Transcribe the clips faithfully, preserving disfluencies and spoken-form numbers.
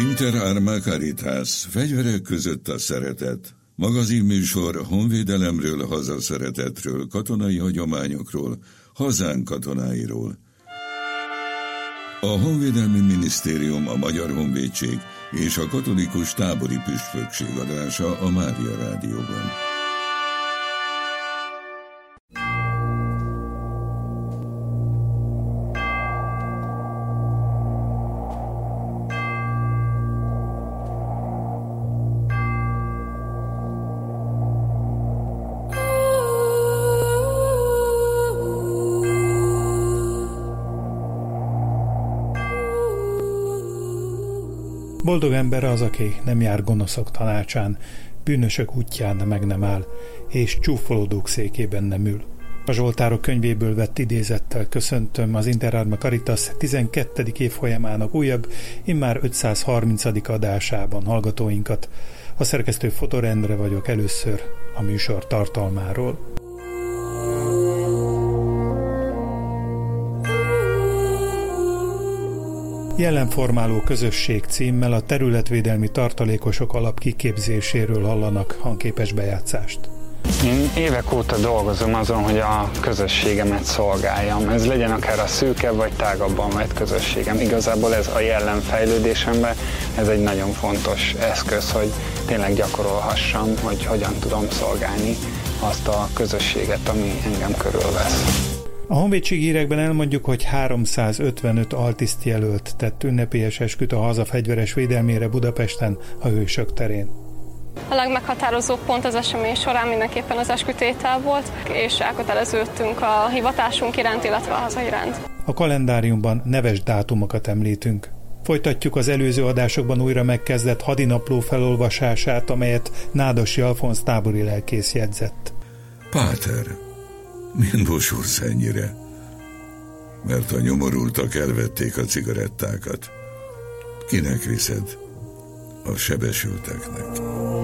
Inter Arma Caritas, fegyverek között a szeretet. Magazinműsor honvédelemről, hazaszeretetről, katonai hagyományokról, hazánk katonáiról. A Honvédelmi Minisztérium, a Magyar Honvédség és a Katolikus Tábori Püspökség adása a Mária Rádióban. Boldog ember az, aki nem jár gonoszok tanácsán, bűnösök útján meg nem áll, és csúfolódók székében nem ül. A Zsoltárok könyvéből vett idézettel köszöntöm az Inter Arma Caritas tizenkettedik évfolyamának újabb, immár ötszázharmincadik adásában hallgatóinkat. A szerkesztő Fodor Endre vagyok, először a műsor tartalmáról. Jelenformáló közösség címmel a területvédelmi tartalékosok alapkiképzéséről hallanak hangképes bejátszást. Én évek óta dolgozom azon, hogy a közösségemet szolgáljam. Ez legyen akár a szűkebb vagy tágabban vett közösségem. Igazából ez a jelenfejlődésemben, ez egy nagyon fontos eszköz, hogy tényleg gyakorolhassam, hogy hogyan tudom szolgálni azt a közösséget, ami engem körülvesz. A honvédségi hírekben elmondjuk, hogy háromszázötvenöt altisztjelölt tett ünnepélyes esküt a haza fegyveres védelmére Budapesten, a Hősök terén. A legmeghatározóbb pont az esemény során mindenképpen az eskütétel volt, és elköteleződtünk a hivatásunk iránt, illetve a haza iránt. A kalendáriumban neves dátumokat említünk. Folytatjuk az előző adásokban újra megkezdett hadinapló felolvasását, amelyet Nádossy Alfonz tábori lelkész jegyzett. Páter, miért mosolsz ennyire? Mert a nyomorultak elvették a cigarettákat. Kinek viszed? A sebesülteknek.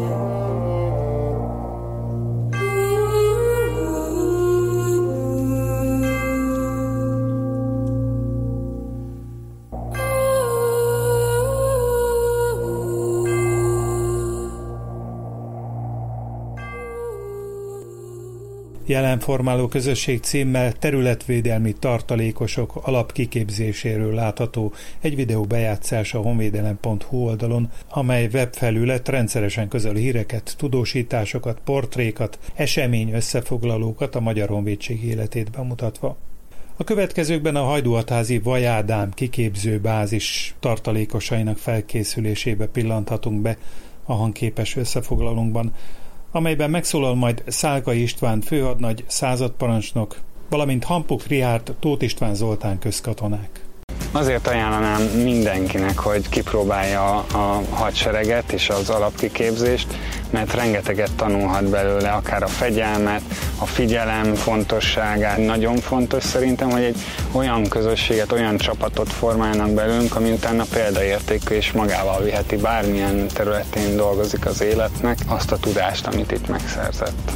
Jelenformáló közösség címmel területvédelmi tartalékosok alapkiképzéséről látható egy videó bejátszás a honvédelem pont hu oldalon, amely webfelület rendszeresen közöl híreket, tudósításokat, portrékat, esemény összefoglalókat a Magyar Honvédség életét bemutatva. A következőkben a Hajdúhatházi Vajádám kiképző bázis tartalékosainak felkészülésébe pillanthatunk be a hangképes összefoglalónkban, amelyben megszólal majd Szálkai István főhadnagy, századparancsnok, valamint Hampuk Richárd, Tóth István Zoltán közkatonák. Azért ajánlanám mindenkinek, hogy kipróbálja a hadsereget és az alapkiképzést, mert rengeteget tanulhat belőle, akár a fegyelmet, a figyelem fontosságát. Nagyon fontos szerintem, hogy egy olyan közösséget, olyan csapatot formálnak belőlünk, ami utána példaértékű és magával viheti bármilyen területén dolgozik az életnek azt a tudást, amit itt megszerzett.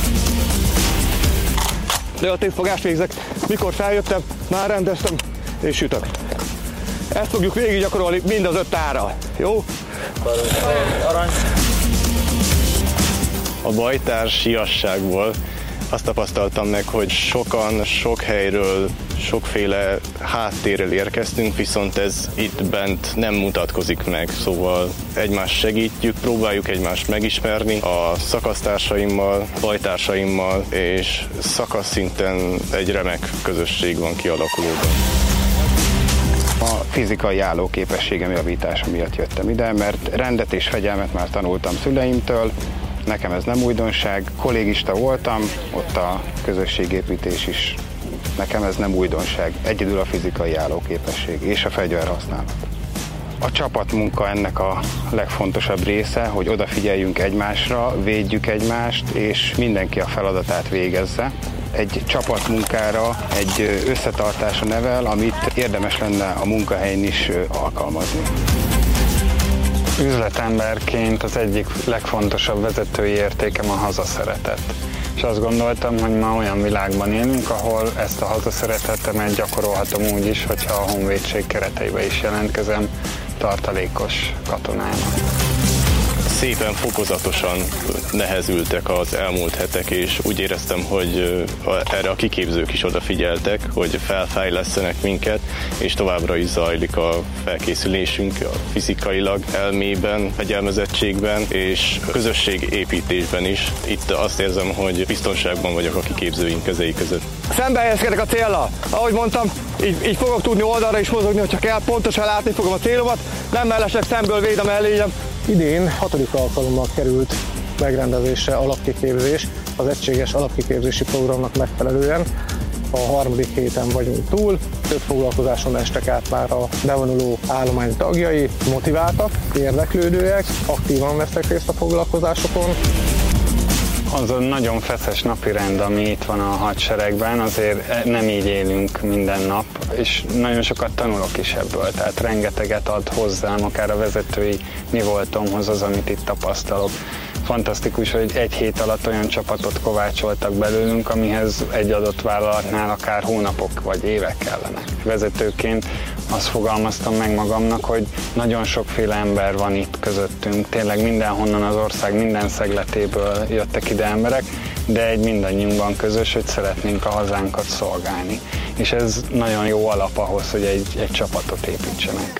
Relatív fogást végzek. Mikor feljöttem, már rendeztem és ütök. Ezt fogjuk végig gyakorolni mind az öt árral. Jó? Arany. A bajtársiasságból azt tapasztaltam meg, hogy sokan, sok helyről, sokféle háttérrel érkeztünk, viszont ez itt bent nem mutatkozik meg. Szóval egymást segítjük, próbáljuk egymást megismerni a szakasztársaimmal, bajtársaimmal, és szakaszszinten egy remek közösség van kialakulóban. A fizikai állóképességem javítása miatt jöttem ide, mert rendet és fegyelmet már tanultam szüleimtől, nekem ez nem újdonság, kollégista voltam, ott a közösségépítés is, nekem ez nem újdonság, egyedül a fizikai állóképesség és a fegyverhasználat. A csapatmunka ennek a legfontosabb része, hogy odafigyeljünk egymásra, védjük egymást, és mindenki a feladatát végezze. Egy csapatmunkára, egy összetartásra nevel, amit érdemes lenne a munkahelyen is alkalmazni. Üzletemberként az egyik legfontosabb vezetői értékem a hazaszeretet. És azt gondoltam, hogy ma olyan világban élünk, ahol ezt a hazaszeretetemet gyakorolhatom úgy is, hogyha a honvédség kereteibe is jelentkezem tartalékos katonának. Szépen fokozatosan nehezültek az elmúlt hetek, és úgy éreztem, hogy erre a kiképzők is odafigyeltek, hogy felfejlesztenek minket, és továbbra is zajlik a felkészülésünk fizikailag, elmében, fegyelmezettségben és közösségépítésben is. Itt azt érzem, hogy biztonságban vagyok a kiképzőink kezei között. Szembe helyezkedek a céllal. Ahogy mondtam, így, így fogok tudni oldalra is mozogni, hogyha kell, pontosan látni fogom a célomat, nem mellesleg szemből véd a mellényem. Idén hatodik alkalommal került megrendezésre alapkiképzés az egységes alapkiképzési programnak megfelelően. A harmadik héten vagyunk túl, több foglalkozáson estek át már a bevonuló állomány tagjai, motiváltak, érdeklődőek, aktívan vesznek részt a foglalkozásokon. Az a nagyon feszes napirend, ami itt van a hadseregben, azért nem így élünk minden nap, és nagyon sokat tanulok is ebből, tehát rengeteget ad hozzám, akár a vezetői mi voltomhoz az, amit itt tapasztalok. Fantasztikus, hogy egy hét alatt olyan csapatot kovácsoltak belőlünk, amihez egy adott vállalatnál akár hónapok vagy évek kellenek. Vezetőként azt fogalmaztam meg magamnak, hogy nagyon sokféle ember van itt közöttünk, tényleg mindenhonnan az ország minden szegletéből jöttek ide emberek, de egy mindannyiunkban közös, hogy szeretnénk a hazánkat szolgálni. És ez nagyon jó alap ahhoz, hogy egy, egy csapatot építsenek.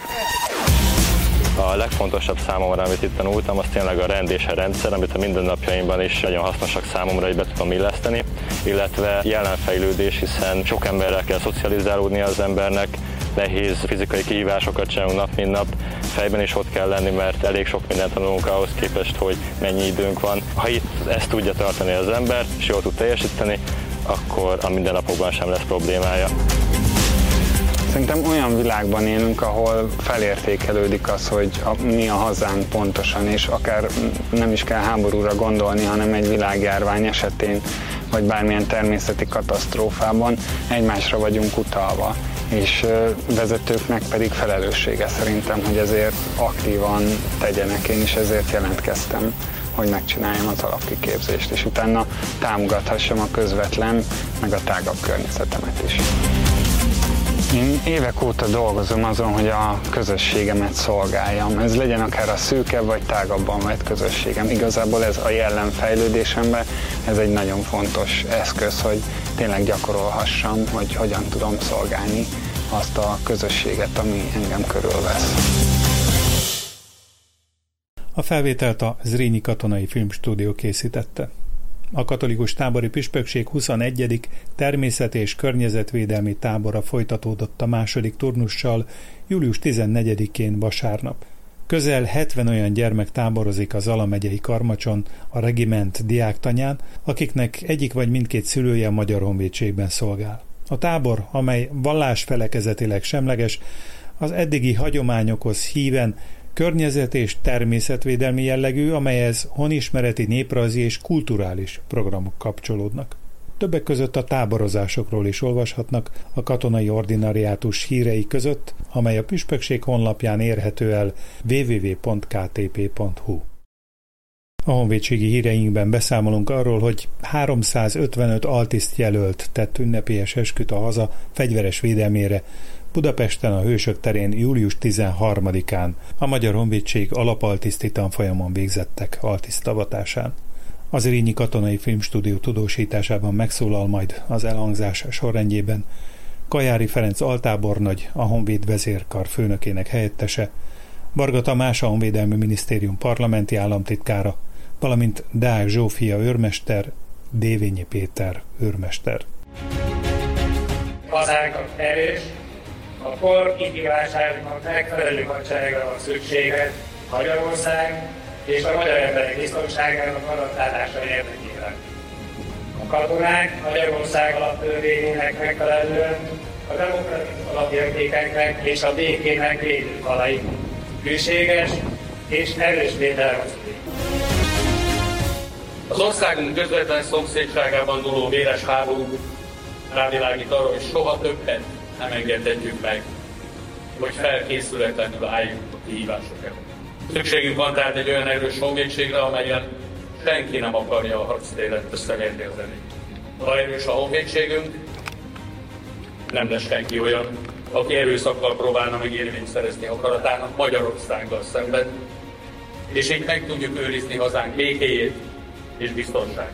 A legfontosabb számomra, amit itt tanultam, az tényleg a rend és a rendszer, amit a mindennapjaimban is nagyon hasznosak számomra, hogy be tudom illeszteni, illetve jelenfejlődés, hiszen sok emberrel kell szocializálódni az embernek, nehéz fizikai kihívásokat csinálunk nap, mint nap, fejben is ott kell lenni, mert elég sok mindent tanulunk ahhoz képest, hogy mennyi időnk van. Ha itt ezt tudja tartani az ember, és jól tud teljesíteni, akkor a mindennapokban sem lesz problémája. Szerintem olyan világban élünk, ahol felértékelődik az, hogy a, mi a hazánk pontosan, és akár nem is kell háborúra gondolni, hanem egy világjárvány esetén, vagy bármilyen természeti katasztrófában egymásra vagyunk utalva. És vezetőknek pedig felelőssége szerintem, hogy ezért aktívan tegyenek. Én is ezért jelentkeztem, hogy megcsináljam az alapkiképzést, és utána támogathassam a közvetlen, meg a tágabb környezetemet is. Én évek óta dolgozom azon, hogy a közösségemet szolgáljam. Ez legyen akár a szűkebb vagy tágabban vett közösségem. Igazából ez a jellemfejlődésemben, ez egy nagyon fontos eszköz, hogy tényleg gyakorolhassam, hogy hogyan tudom szolgálni azt a közösséget, ami engem körülvesz. A felvételt a Zrínyi Katonai Filmstúdió készítette. A katolikus tábori püspökség huszonegyedik természet- és környezetvédelmi tábora folytatódott a második turnussal július tizennegyedikén vasárnap. Közel hetven olyan gyermek táborozik a Zala megyei Karmacson, a regiment diáktanyán, akiknek egyik vagy mindkét szülője a Magyar Honvédségben szolgál. A tábor, amely vallásfelekezetileg semleges, az eddigi hagyományokhoz híven környezet- és természetvédelmi jellegű, amelyhez honismereti, néprajzi és kulturális programok kapcsolódnak. Többek között a táborozásokról is olvashatnak a katonai ordinariátus hírei között, amely a püspökség honlapján érhető el double-u double-u double-u pont k t p pont h u. A honvédségi híreinkben beszámolunk arról, hogy háromszázötvenöt altiszt jelölt tett ünnepélyes esküt a haza fegyveres védelmére Budapesten a Hősök terén július tizenharmadikán a Magyar Honvédség alapaltiszti tanfolyamon végzettek altisztavatásán. Az Zrínyi Katonai Filmstúdió tudósításában megszólal majd az elhangzás sorrendjében Kajári Ferenc altábornagy, a Honvéd vezérkar főnökének helyettese, Varga Tamás, a Honvédelmi Minisztérium parlamenti államtitkára, valamint Deák Zsófia őrmester, Dévényi Péter őrmester. Hazánk erős, a kor kihívásának megfelelő hadseregre van szüksége Magyarország és a magyar emberek biztonságának garantálása érdekében. A katonák Magyarország alaptörvényének megfelelően a demokratikus alapértékeknek és a békének védőfalai, hűséges és erős védelmet. Az országunk közvetlen szomszédságában dúló véres háború rávilágít arra, hogy soha többet nem engedhetjük meg, hogy felkészületlenül álljunk a kihívások előtt. Szükségünk van tehát egy olyan erős honvédségre, amelyen senki nem akarja a harctéret összeérdezni. Ha erős a honvédségünk, nem lesz senki olyan, aki erőszakkal próbálna meg érvényt szerezni akaratának Magyarországgal szemben, és így meg tudjuk őrizni hazánk békéjét és biztonságát.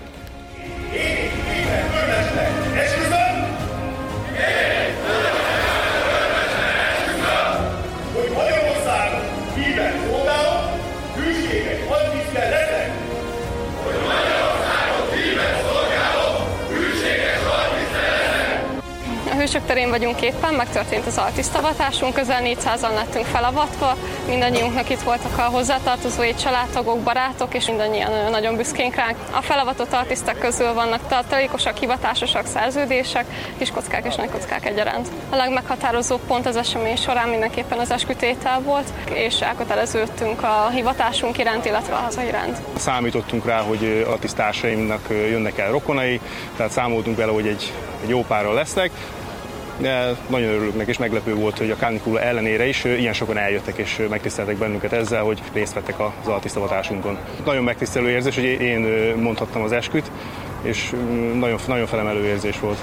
Hogy Magyarországon híven szolgálok, hűséges hadtisztel leszek! Hogy Magyarországon híven szolgálok, hűséges hadtisztel leszek! A Hősök terén vagyunk éppen, megtörtént az altisztavatásunk, közel négyszázan lettünk felavatva, mindannyiunknak itt voltak a hozzátartozói, családtagok, barátok, és mindannyian nagyon büszkénk ránk. A felavatott altisztek közül vannak tartalékosak, hivatásosak, szerződések, kiskockák és nagykockák egyaránt. A legmeghatározóbb pont az esemény során mindenképpen az eskütétel volt, és elköteleződtünk a hivatásunk iránt, illetve a haza iránt. Számítottunk rá, hogy altisztársaimnak jönnek el rokonai, tehát számoltunk vele, hogy egy, egy jó párral lesznek. De nagyon örülök neki, és meglepő volt, hogy a kánikula ellenére is ilyen sokan eljöttek, és megtiszteltek bennünket ezzel, hogy részt vettek az altisztavatásunkon. Nagyon megtisztelő érzés, hogy én mondhattam az esküt, és nagyon, nagyon felemelő érzés volt.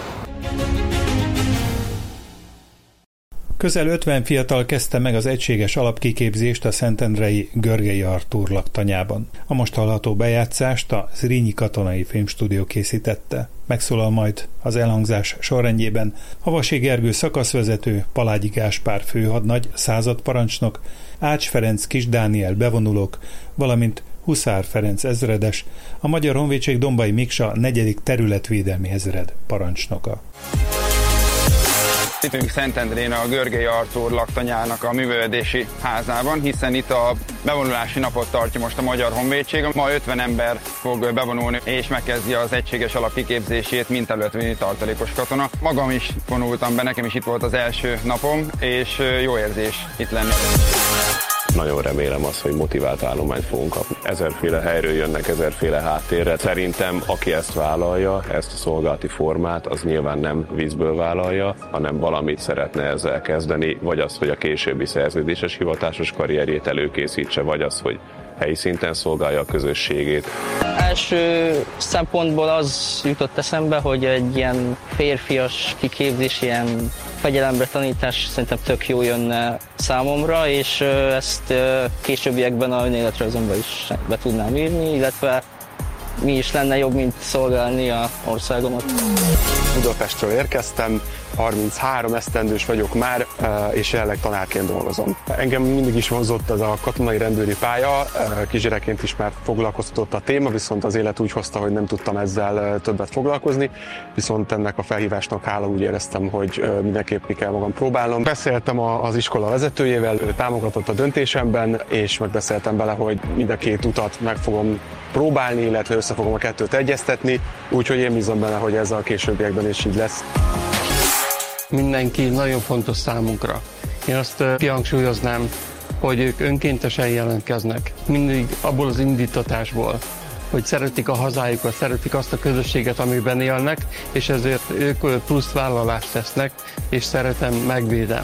Közel ötven fiatal kezdte meg az egységes alapkiképzést a szentendrei Görgei Artúr laktanyában. A most hallható bejátszást a Zrínyi Katonai Filmstúdió készítette. Megszólal majd az elhangzás sorrendjében Havasi Gergő szakaszvezető, Palágyi Gáspár főhadnagy, századparancsnok, Ács Ferenc Kis Dániel bevonulók, valamint Huszár Ferenc ezredes, a Magyar Honvédség Dombai Miksa negyedik területvédelmi ezred parancsnoka. Itt vagyunk Szentendrén a Görgei Artúr laktanyának a művelődési házában, hiszen itt a bevonulási napot tartja most a Magyar Honvédség. Ma ötven ember fog bevonulni és megkezdi az egységes alapkiképzését, mint területvédelmi tartalékos katona. Magam is vonultam be, nekem is itt volt az első napom, és jó érzés itt lenni. Nagyon remélem azt, hogy motivált állományt fogunk kapni. Ezerféle helyről jönnek, ezerféle háttérre. Szerintem, aki ezt vállalja, ezt a szolgálati formát, az nyilván nem vízből vállalja, hanem valamit szeretne ezzel kezdeni, vagy az, hogy a későbbi szerződéses hivatásos karrierjét előkészítse, vagy az, hogy helyi szinten szolgálja a közösségét. Első szempontból az jutott eszembe, hogy egy ilyen férfias kiképzés, ilyen fegyelemre tanítás szerintem tök jó jönne számomra, és ezt későbbiekben a önéletrajzomban is be tudnám írni, illetve mi is lenne jobb, mint szolgálni a országomat. Budapestről érkeztem, harminchárom esztendős vagyok már, és jelenleg tanárként dolgozom. Engem mindig is vonzott ez a katonai rendőri pálya, kisgyerekként is már foglalkoztatott a téma, viszont az élet úgy hozta, hogy nem tudtam ezzel többet foglalkozni, viszont ennek a felhívásnak hála úgy éreztem, hogy mindenképp kell magam próbálnom. Beszéltem az iskola vezetőjével, ő támogatott a döntésemben, és megbeszéltem vele, hogy mind a két utat meg fogom próbálni, illetve össze fogom a kettőt egyeztetni, úgyhogy én bízom benne, hogy ez a későbbiekben is így lesz. Mindenki nagyon fontos számunkra. Én azt kihangsúlyoznám, hogy ők önkéntesen jelentkeznek. Mindig abból az indítatásból, hogy szeretik a hazájukat, szeretik azt a közösséget, amiben élnek, és ezért ők plusz vállalást tesznek, és szeretem, megvédem.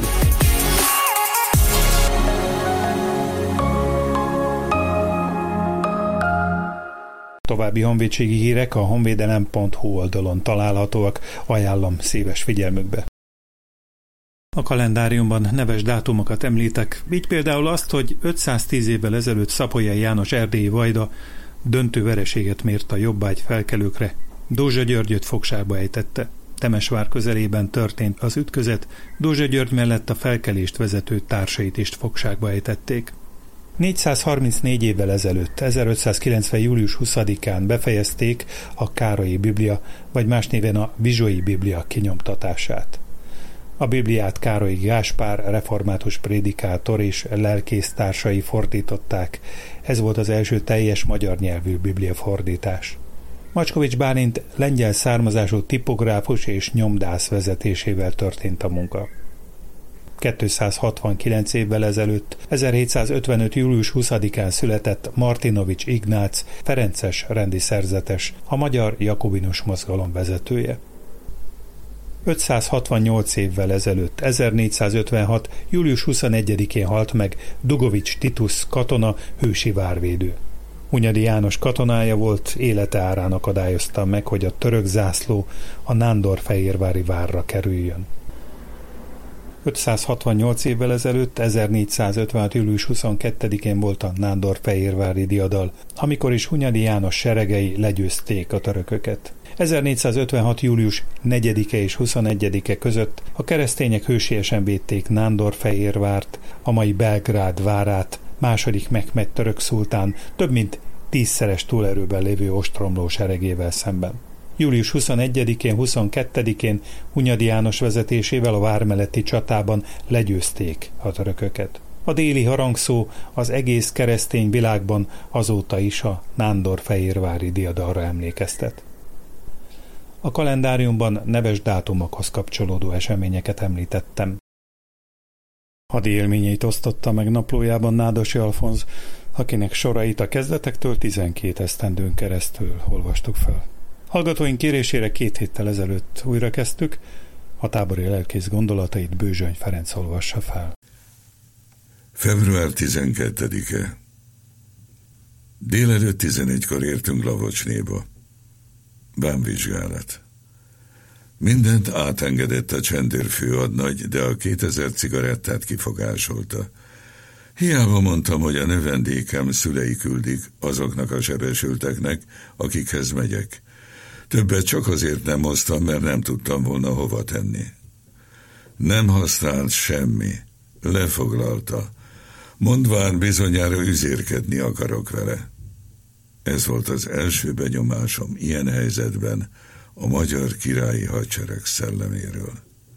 További honvédségi hírek a honvédelem pont hu oldalon találhatóak, ajánlom szíves figyelmükbe. A kalendáriumban neves dátumokat említek, így például azt, hogy ötszáztíz évvel ezelőtt Szapolyai János erdélyi vajda döntő vereséget mért a jobbágy felkelőkre. Dózsa Györgyöt fogságba ejtette. Temesvár közelében történt az ütközet, Dózsa György mellett a felkelést vezető társait is fogságba ejtették. négyszázharmincnégy évvel ezelőtt, ezerötszázkilencven. július huszadikán befejezték a Károlyi Biblia, vagy más néven a Vizsói Biblia kinyomtatását. A Bibliát Károlyi Gáspár, református prédikátor és lelkész társai fordították. Ez volt az első teljes magyar nyelvű bibliafordítás. Macskovics Bálint lengyel származású tipográfus és nyomdász vezetésével történt a munka. kétszázhatvankilenc évvel ezelőtt, ezerhétszázötvenöt. július huszadikán született Martinovics Ignác, ferences rendi szerzetes, a magyar jakobinus mozgalom vezetője. ötszázhatvannyolc évvel ezelőtt, ezernégyszázötvenhat. július huszonegyedikén halt meg Dugovics Titus katona, hősi várvédő. Hunyadi János katonája volt, élete árán akadályozta meg, hogy a török zászló a Nándorfehérvári várra kerüljön. ötszázhatvannyolc évvel ezelőtt, ezernégyszázötvenhat. július huszonkettedikén volt a nándorfehérvári diadal, amikor is Hunyadi János seregei legyőzték a törököket. ezernégyszázötvenhat. július negyedike és huszonegyedike között a keresztények hősiesen védték Nándorfehérvárt, a mai Belgrád várát, második Mehmed török szultán több mint tízszeres túlerőben lévő ostromló seregével szemben. július huszonegyedikén, huszonkettedikén Hunyadi János vezetésével a vár melletti csatában legyőzték a törököket. A déli harangszó az egész keresztény világban azóta is a nándorfehérvári diadalra emlékeztet. A kalendáriumban neves dátumokhoz kapcsolódó eseményeket említettem. Hadi élményeit osztotta meg naplójában Nádosi Alfonz, akinek sorait a kezdetektől tizenkét esztendőn keresztül olvastuk fel. Hallgatóink kérésére két héttel ezelőtt újra kezdtük, a tábori lelkész gondolatait Bőzsöny Ferenc olvassa fel. február tizenkettedike. Délelőtt tizenegykor értünk Lavocsnéba. Vámvizsgálat. Mindent átengedett a csendőr főadnagy, de a kétezer cigarettát kifogásolta. Hiába mondtam, hogy a növendékem szülei küldik azoknak a sebesülteknek, akikhez megyek. Többet csak azért nem hoztam, mert nem tudtam volna hova tenni. Nem használt semmi. Lefoglalta. Mondván bizonyára üzérkedni akarok vele. Ez volt az első benyomásom ilyen helyzetben a magyar királyi hadsereg szelleméről.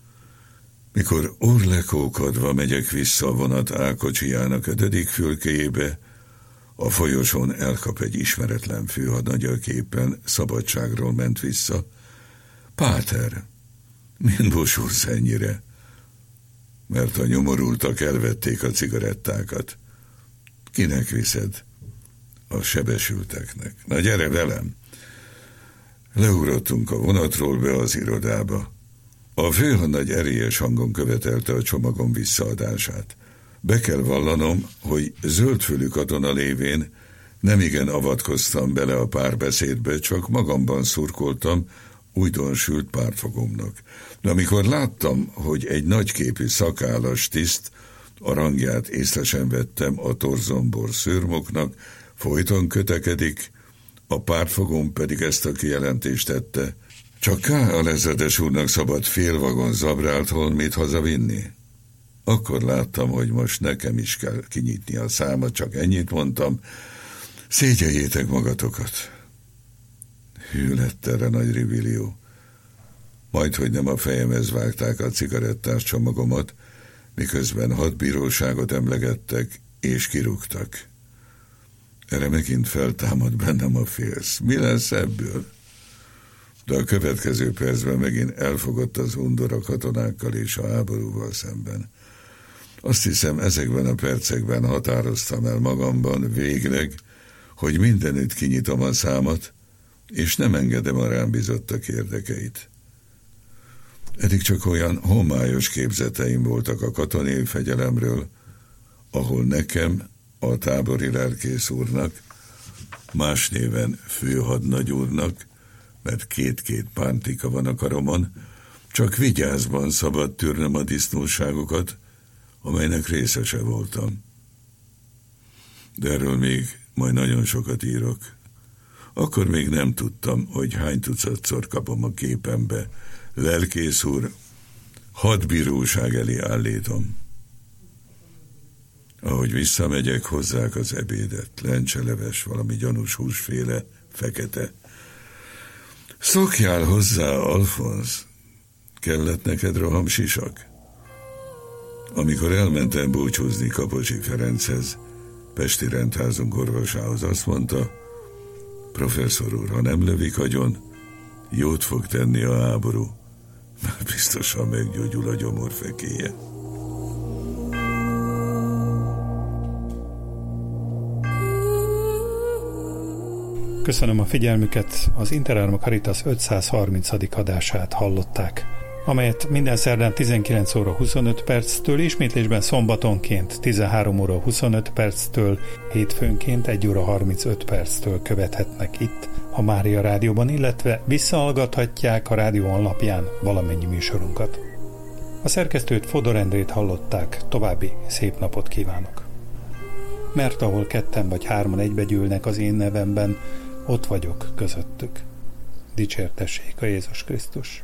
Mikor orlekókodva megyek vissza a vonat Ákocsijának ötödik fülkéjébe, a folyosón elkap egy ismeretlen főhadnagy, aki éppen szabadságról ment vissza. Páter, mind bosulsz ennyire? Mert a nyomorultak elvették a cigarettákat. Kinek viszed? A sebesülteknek. Na gyere velem! Leugrottunk a vonatról be az irodába. A főhadnagy erélyes hangon követelte a csomagom visszaadását. Be kell vallanom, hogy zöldfülű katona lévén nemigen avatkoztam bele a párbeszédbe, csak magamban szurkoltam újdonsült pártfogomnak. De amikor láttam, hogy egy nagyképű szakállas tiszt, a rangját észre sem vettem a torzombor szőrmoknak, folyton kötekedik, a pártfogom pedig ezt a kijelentést tette: csak K. a lezredes úrnak szabad fél vagon zabrált holmit hazavinni. Akkor láttam, hogy most nekem is kell kinyitni a számat, csak ennyit mondtam: szégyeljétek magatokat. Hű lett erre nagy rivillió. Majdhogy nem a fejemhez vágták a cigarettás csomagomat, miközben hat bíróságot emlegettek és kirúgtak. Erre megint feltámad bennem a félsz. Mi lesz ebből? De a következő percben megint elfogott az undor a katonákkal és a háborúval szemben. Azt hiszem, ezekben a percekben határoztam el magamban végleg, hogy mindenütt kinyitom a számat, és nem engedem a rám bizottak érdekeit. Eddig csak olyan homályos képzeteim voltak a katonai fegyelemről, ahol nekem, a tábori lelkész úrnak, más néven főhadnagy úrnak, mert két-két pántika van a karomon, csak vigyázban szabad tűrnem a disznóságokat, amelynek részese voltam. De erről még majd nagyon sokat írok. Akkor még nem tudtam, hogy hány tucatszor kapom a képembe: lelkész úr, hat bíróság elé állítom. Ahogy visszamegyek, hozzák az ebédet, lencseleves, valami gyanús húsféle, fekete. Szokjál hozzá, Alfonz, kellett neked rohamsisak? Amikor elmentem búcsúzni Kapocsi Ferenchez, pesti rendházunk orvosához, azt mondta: professzor úr, ha nem lövik agyon, jót fog tenni a háború, mert biztosan meggyógyul a gyomorfekéje. Köszönöm a figyelmüket, az Interárma Caritas ötszázharmincadik adását hallották, amelyet minden szerdán tizenkilenc óra huszonöt perctől, ismétlésben szombatonként tizenhárom óra huszonöt perctől, hétfőnként egy óra harmincöt perctől követhetnek itt a Mária Rádióban, illetve visszahallgathatják a rádió honlapján valamennyi műsorunkat. A szerkesztőt, Fodor Endrét hallották, további szép napot kívánok. Mert ahol ketten vagy hárman egybegyűlnek az én nevemben, ott vagyok közöttük. Dicsértessék a Jézus Krisztus.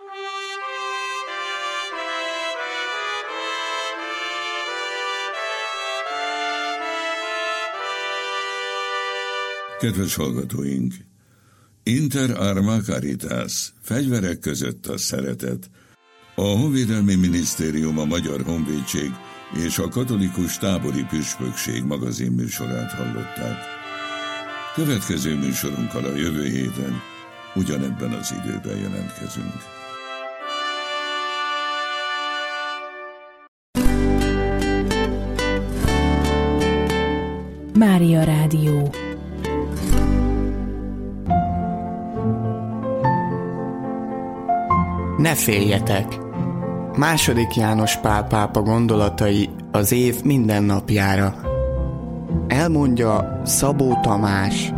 Kedves hallgatóink! Inter arma caritas, fegyverek között a szeretet. A Honvédelmi Minisztérium, a Magyar Honvédség és a Katolikus Tábori Püspökség magazin műsorát hallották. Következő műsorunkkal a jövő héten ugyanebben az időben jelentkezünk. Mária Rádió. Ne féljetek! Második János Pál pápa gondolatai az év minden napjára. Elmondja Szabó Tamás.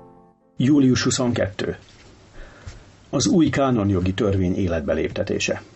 július huszonkettő. Az új kánonjogi törvény életbe léptetése.